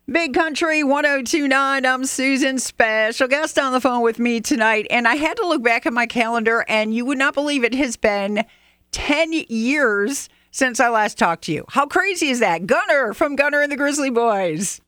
Big Country 1029. I'm Susan. Special guest on the phone with me tonight. And I had to look back at my calendar, and you would not believe it has been 10 years since I last talked to you. How crazy is that? Gunner from Gunner and the Grizzly Boys.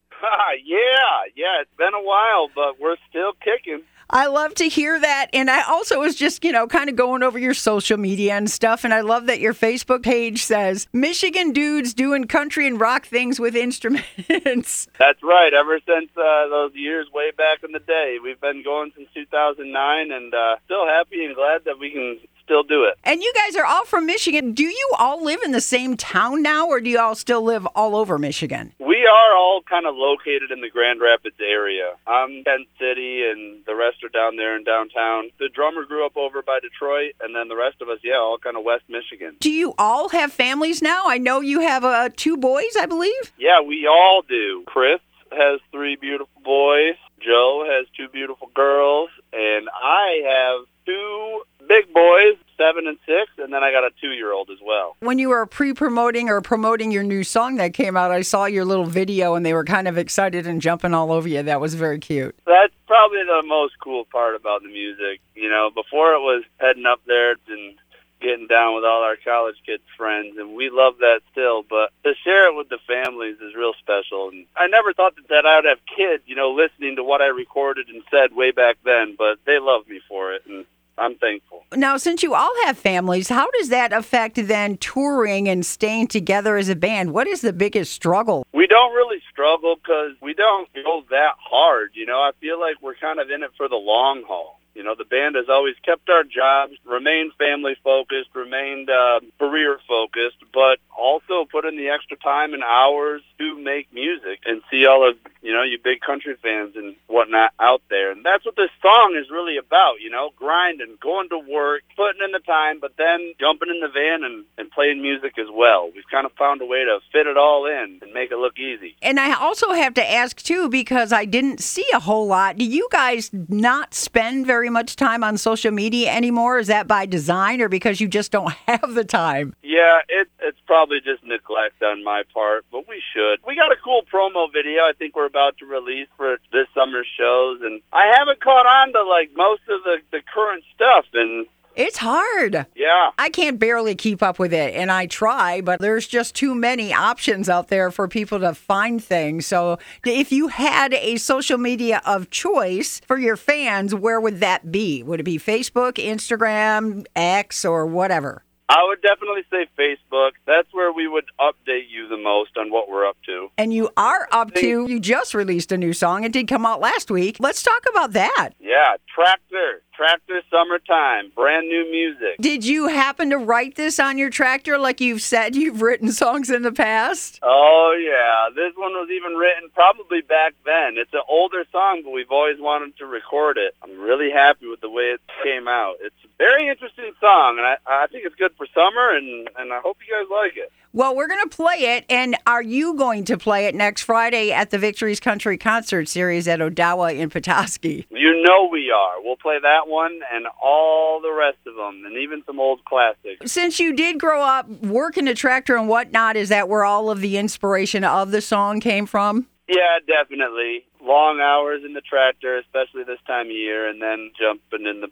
Yeah, it's been a while, but we're still kicking. I love to hear that. And I also was just, kind of going over your social media and stuff. And I love that your Facebook page says, Michigan dudes doing country and rock things with instruments. That's right. Ever since those years way back in the day. We've been going since 2009 and still happy and glad that we can still do it. And you guys are all from Michigan. Do you all live in the same town now, or do you all still live all over Michigan? We are all kind of located in the Grand Rapids area. I'm Kent City, and the rest are down there in downtown. The drummer grew up over by Detroit, and then the rest of us, all kind of West Michigan. Do you all have families now? I know you have 2 boys, I believe. Yeah, we all do. Chris has 3 beautiful boys. Joe has 2 beautiful girls, and I have 2 big boys, 7 and 6, and then I got a 2-year-old as well. When you were promoting your new song that came out, I saw your little video, and they were kind of excited and jumping all over you. That was very cute. That's probably the most cool part about the music. Before it was heading up there and getting down with all our college kids' friends, and we love that still, but to share it with the families is real special. And I never thought that I would have kids, listening to what I recorded and said way back then, but they love me for it, and I'm thankful. Now, since you all have families, how does that affect then touring and staying together as a band? What is the biggest struggle? We don't really struggle because we don't go that hard. I feel like we're kind of in it for the long haul. The band has always kept our jobs, remained family-focused, remained career-focused, but also put in the extra time and hours to make music and see all of, you big country fans and whatnot out there. And that's what this song is really about, grinding, going to work, putting in the time, but then jumping in the van and playing music as well. We've kind of found a way to fit it all in and make it look easy. And I also have to ask, too, because I didn't see a whole lot. Do you guys not spend very much time on social media anymore? Is that by design or because you just don't have the time? Yeah, it's probably just neglect on my part, but we should. We got a cool promo video I think we're about to release for this summer's shows, and I haven't caught on to most of the current stuff, and it's hard. Yeah. I can't barely keep up with it, and I try, but there's just too many options out there for people to find things. So if you had a social media of choice for your fans, where would that be? Would it be Facebook, Instagram, X, or whatever? I would definitely say Facebook. That's where we would update you the most on what we're up to. And you are up to, you just released a new song. It did come out last week. Let's talk about that. Yeah, Tractor Summertime, brand new music. Did you happen to write this on your tractor like you've said you've written songs in the past? Oh, yeah. This one was even written probably back then. It's an older song, but we've always wanted to record it. I'm really happy with the way it came out. It's a very interesting song, and I think it's good for summer, and I hope you guys like it. Well, we're going to play it, and are you going to play it next Friday at the Victories Country Concert Series at Odawa in Petoskey? You know we are. We'll play that one and all the rest of them, and even some old classics. Since you did grow up working a tractor and whatnot, is that where all of the inspiration of the song came from? Yeah, definitely. Long hours in the tractor, especially this time of year, and then jumping in the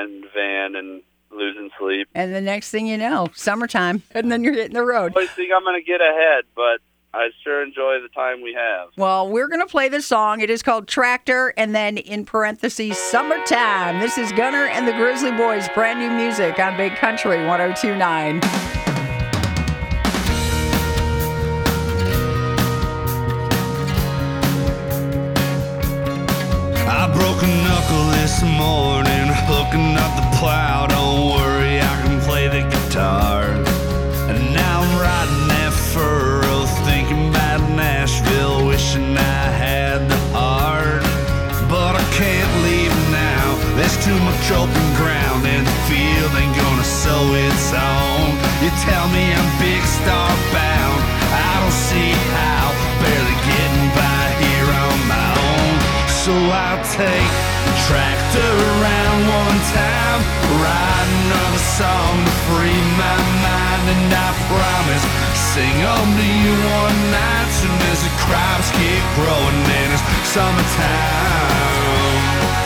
van and losing sleep. And the next thing you know, summertime, and then you're hitting the road. I think I'm going to get ahead, but I sure enjoy the time we have. Well, we're going to play the song. It is called Tractor, and then in parentheses, Summertime. This is Gunner and the Grizzly Boys, brand new music on Big Country 1029. I broke a knuckle this morning, hooking up the plow. Don't worry, I can play the guitar. And now I'm riding that furrow, thinking about Nashville, wishing I had the heart. But I can't leave now, there's too much open ground, and the field ain't gonna sow its own. You tell me I'm big star bound, I don't see how, barely getting by here on my own. So I'll take the tractor around one time, write another song to free my mind and I promise sing them to you one night soon as the crops keep growing and it's summertime.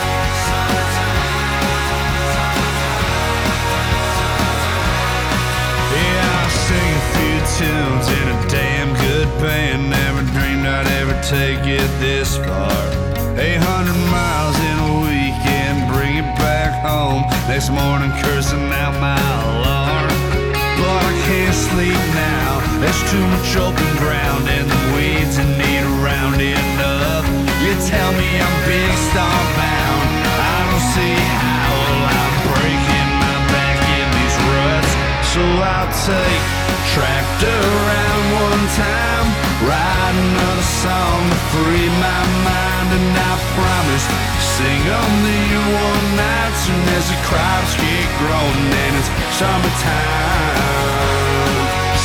Yeah, I sing a few tunes in a damn good band. Never dreamed I'd ever take it this far. 800 miles in a weekend, bring it back home. Next morning cursing out my alarm. But I can't sleep now, there's too much open ground and the weeds in need of rounding up. You tell me I'm big star bound, I don't see how. Well, I'm breaking my back in these ruts. So I'll take tractor around one time, write another song to free my mind, and I promise sing them to you one night soon as the crops get growing and it's summertime,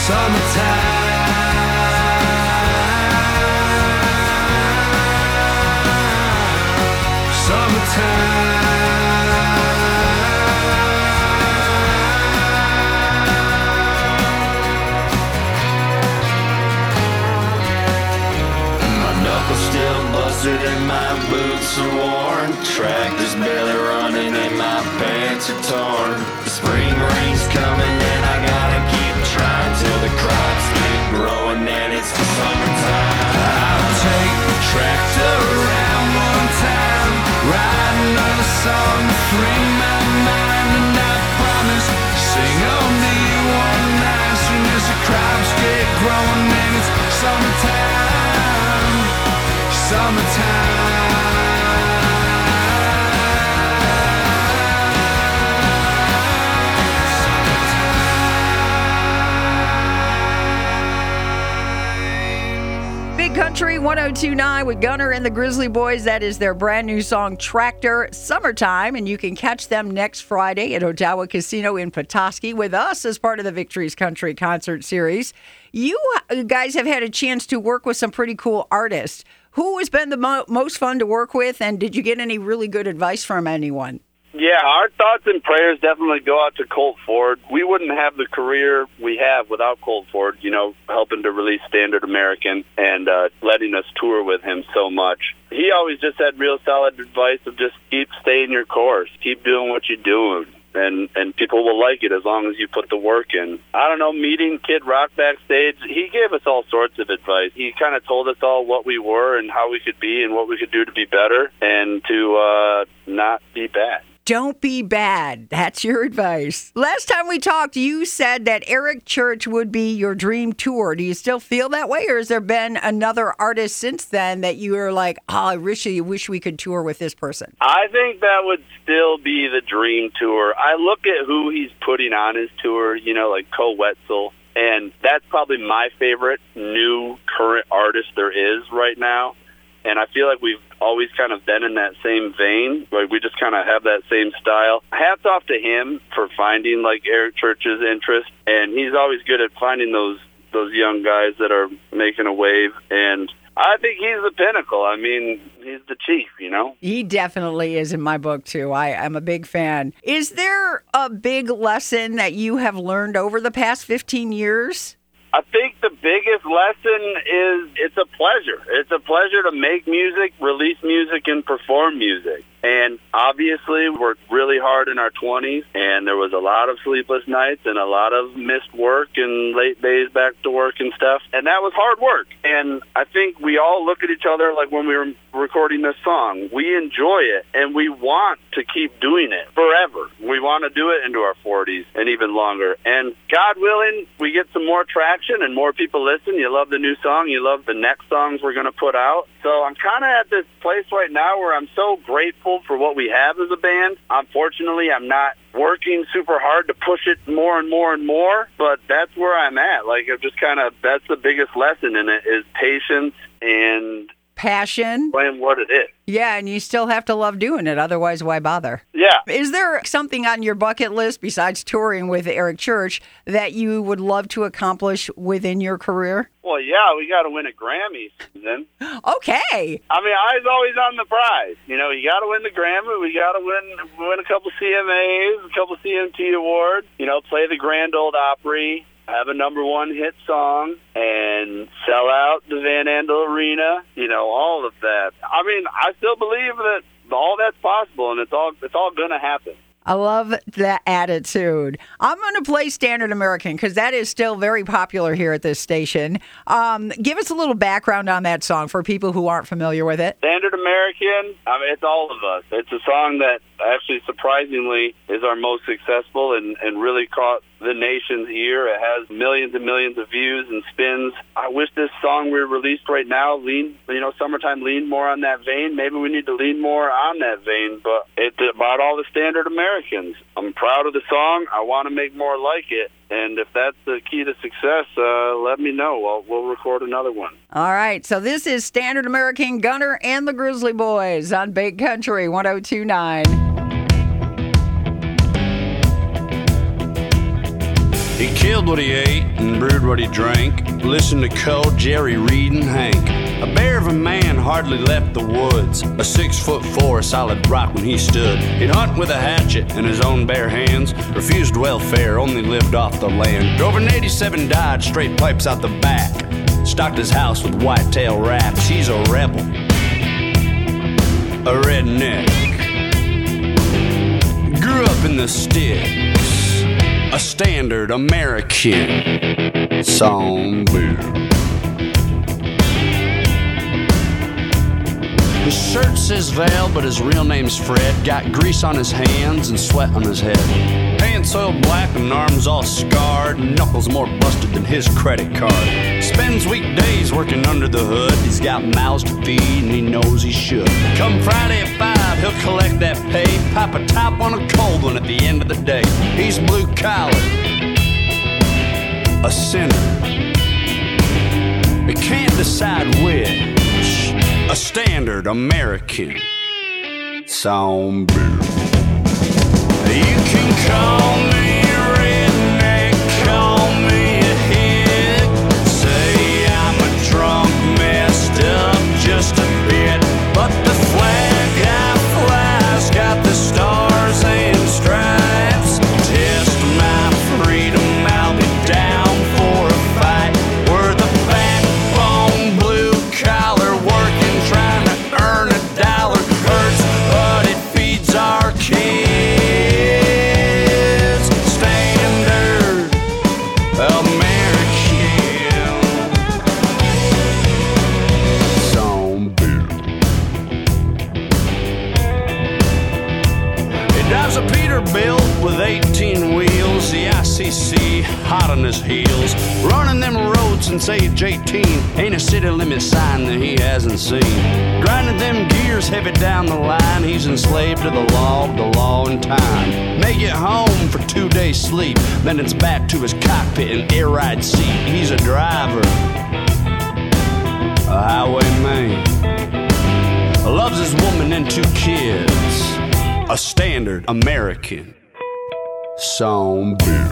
summertime, summertime. Still busted and my boots are worn. Tractor's barely running and my pants are torn. The spring rain's coming and I gotta keep trying till the crops keep growing and it's the summertime. I'll take the tractor around one time, write another song to free my mind, and I promise sing on to you one night soon as the crops get growing and it's summertime. Big Country 1029 with Gunner and the Grizzly Boys. That is their brand new song, Tractor, Summertime. And you can catch them next Friday at Ottawa Casino in Petoskey with us as part of the Victories Country concert series. You guys have had a chance to work with some pretty cool artists. Who has been the most fun to work with, and did you get any really good advice from anyone? Yeah, our thoughts and prayers definitely go out to Colt Ford. We wouldn't have the career we have without Colt Ford, you know, helping to release Standard American and letting us tour with him so much. He always just had real solid advice of just keep staying your course, keep doing what you're doing. And people will like it as long as you put the work in. I don't know, meeting Kid Rock backstage, he gave us all sorts of advice. He kind of told us all what we were and how we could be and what we could do to be better and to not be bad. Don't be bad. That's your advice. Last time we talked, you said that Eric Church would be your dream tour. Do you still feel that way, or has there been another artist since then that you were like, oh, I really wish we could tour with this person? I think that would still be the dream tour. I look at who he's putting on his tour, you know, like Ko Wetzel, and that's probably my favorite new current artist there is right now. And I feel like we've always kind of been in that same vein. Like we just kind of have that same style. Hats off to him for finding like Eric Church's interest. And he's always good at finding those young guys that are making a wave. And I think he's the pinnacle. I mean, he's the chief, you know? He definitely is in my book, too. I'm a big fan. Is there a big lesson that you have learned over the past 15 years? I think the biggest lesson is it's a pleasure. It's a pleasure to make music, release music, and perform music. And obviously, we worked really hard in our 20s, and there was a lot of sleepless nights and a lot of missed work and late days back to work and stuff. And that was hard work. And I think we all look at each other like when we were recording this song. We enjoy it, and we want to keep doing it forever. We want to do it into our 40s and even longer. And God willing, we get some more traction and more people listen. You love the new song. You love the next songs we're going to put out. So I'm kind of at this place right now where I'm so grateful for what we have as a band. Unfortunately, I'm not working super hard to push it more and more and more, but that's where I'm at. Like, I'm just kind of, that's the biggest lesson in it is patience and passion. Playing what it is. Yeah, and you still have to love doing it. Otherwise, why bother? Yeah. Is there something on your bucket list besides touring with Eric Church that you would love to accomplish within your career? Well, yeah, we got to win a Grammy, Susan. Okay. I mean, eyes always on the prize. You know, you got to win the Grammy. We got to win a couple CMAs, a couple CMT awards. You know, play the Grand Ole Opry. have a number one hit song, and sell out the Van Andel Arena, all of that. I mean, I still believe that all that's possible, and it's all going to happen. I love that attitude. I'm going to play Standard American because that is still very popular here at this station. Give us a little background on that song for people who aren't familiar with it. Standard American, I mean, it's all of us. It's a song that actually surprisingly is our most successful and really caught the nation's ear. It has millions and millions of views and spins. I wish this song we released right now summertime leaned more on that vein. Maybe we need to lean more on that vein, but it's about all the Standard Americans. I'm proud of the song. I want to make more like it. And if that's the key to success, let me know. We'll record another one. All right. So this is Standard American, Gunner and the Grizzly Boys on Big Country 102.9. He killed what he ate and brewed what he drank. Listened to Cole, Jerry, Reed, and Hank. A bear of a man hardly left the woods. A 6'4" solid rock when he stood. He'd hunt with a hatchet in his own bare hands. Refused welfare, only lived off the land. Drove an 87 Dodge, straight pipes out the back. Stocked his house with whitetail raps. He's a rebel, a redneck. Grew up in the sticks. A Standard American songbook. His shirt says Val, but his real name's Fred. Got grease on his hands and sweat on his head. Pants soiled black and arms all scarred. Knuckles more busted than his credit card. Spends weekdays working under the hood. He's got mouths to feed and he knows he should. Come Friday at 5, he'll collect that pay. Pop a top on a cold one at the end of the day. He's blue collar, a sinner. He can't decide which. A Standard American songbook. You can call me a redneck, call me a hick. Say I'm a drunk, messed up just a bit. But the flag I fly's got the stars and stripes. Test my freedom, I'll be down for a fight. We're the backbone, blue collar, working, trying to earn a dollar. Hurts, but it feeds our kids. Standard American songbook. He drives a Peterbilt with 18 wheels. The ICC hot on his heels. Running them roads since age 18. Ain't a city limit sign that he hasn't seen. Grinding them gears heavy down the line. He's enslaved to the law and time. Make it home for 2 days sleep. Then it's back to his cockpit and air ride seat. He's a driver, a highwayman. Loves his woman and 2 kids. A Standard American songbook.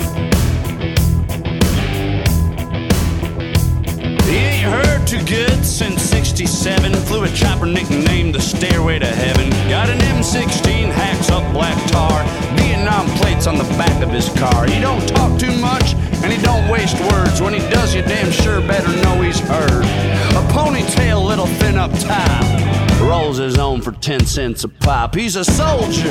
He ain't heard too good since 67. Flew a chopper nicknamed the Stairway to Heaven. Got an M16, hacks up black tar. Vietnam plates on the back of his car. He don't talk too much and he don't waste words. When he does, you damn sure better know he's heard. A ponytail, little thin up top. Rolls his own for 10 cents a pop. He's a soldier,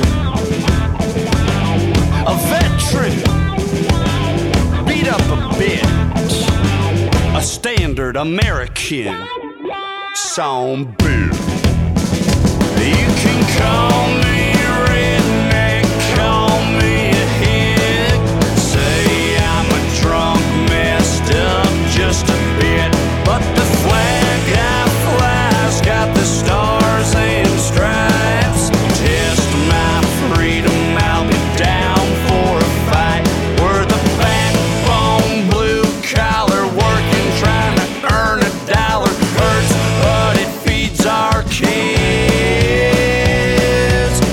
a veteran, beat up a bit. A Standard American songbook. You can call me a redneck, call me a hick. Say I'm a drunk, messed up just a bit. But the flag I fly's got the stars and stripes. Test my freedom, I'll be down for a fight. We're the backbone, blue collar, working, trying to earn a dollar. Hurts, but it feeds our kids.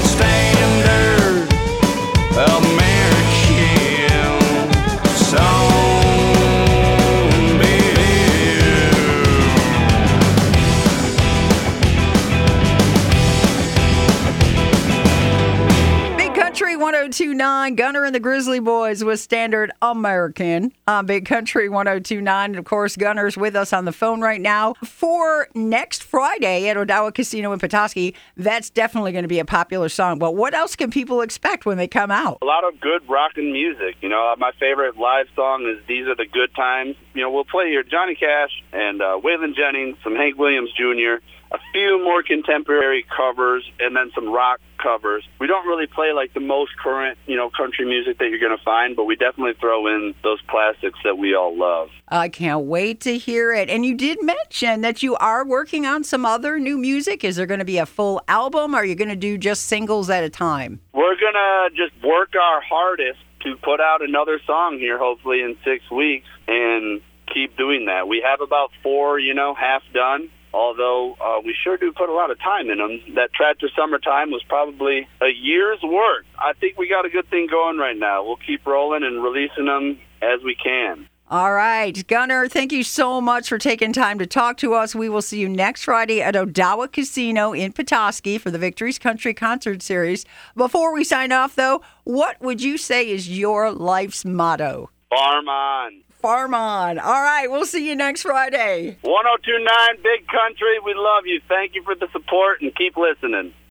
1029, Gunner and the Grizzly Boys with Standard American on Big Country 1029. And of course, Gunner's with us on the phone right now for next Friday at Odawa Casino in Petoskey. That's definitely going to be a popular song. But what else can people expect when they come out? A lot of good rockin' music. You know, my favorite live song is These Are the Good Times. You know, we'll play your Johnny Cash and Waylon Jennings, some Hank Williams Jr., a few more contemporary covers, and then some rock covers. We don't really play like the most current, country music that you're going to find, but we definitely throw in those classics that we all love. I can't wait to hear it. And you did mention that you are working on some other new music. Is there going to be a full album, or are you going to do just singles at a time? We're going to just work our hardest to put out another song here, hopefully in 6 weeks, and keep doing that. We have about 4, half done. Although we sure do put a lot of time in them. That Tractor Summertime was probably a year's work. I think we got a good thing going right now. We'll keep rolling and releasing them as we can. All right. Gunner, thank you so much for taking time to talk to us. We will see you next Friday at Odawa Casino in Petoskey for the Victories Country Concert Series. Before we sign off, though, what would you say is your life's motto? Farm on. Farm on. All right, we'll see you next Friday. 1029 Big Country, we love you. Thank you for the support and keep listening.